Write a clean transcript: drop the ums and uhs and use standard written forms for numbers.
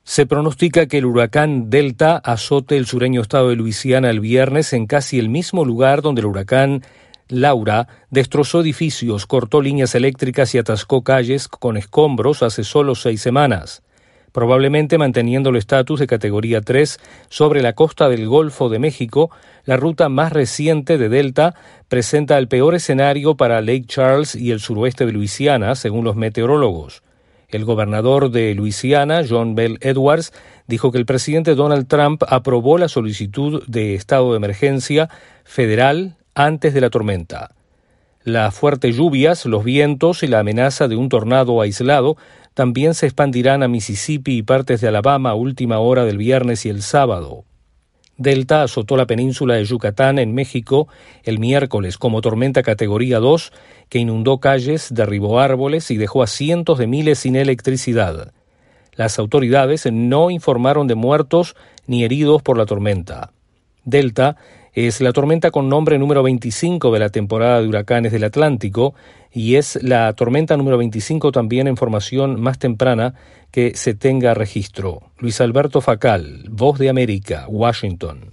Se pronostica que el huracán Delta azote el sureño estado de Luisiana el viernes en casi el mismo lugar donde el huracán Laura destrozó edificios, cortó líneas eléctricas y atascó calles con escombros hace solo 6 semanas, probablemente manteniendo el estatus de categoría 3 sobre la costa del Golfo de México. La ruta más reciente de Delta presenta el peor escenario para Lake Charles y el suroeste de Luisiana, según los meteorólogos. El gobernador de Luisiana, John Bel Edwards, dijo que el presidente Donald Trump aprobó la solicitud de estado de emergencia federal antes de la tormenta. Las fuertes lluvias, los vientos y la amenaza de un tornado aislado también se expandirán a Mississippi y partes de Alabama a última hora del viernes y el sábado. Delta azotó la península de Yucatán en México el miércoles como tormenta categoría 2 que inundó calles, derribó árboles y dejó a cientos de miles sin electricidad. Las autoridades no informaron de muertos ni heridos por la tormenta. Delta es la tormenta con nombre número 25 de la temporada de huracanes del Atlántico y es la tormenta número 25 también en formación más temprana que se tenga registro. Luis Alberto Facal, Voz de América, Washington.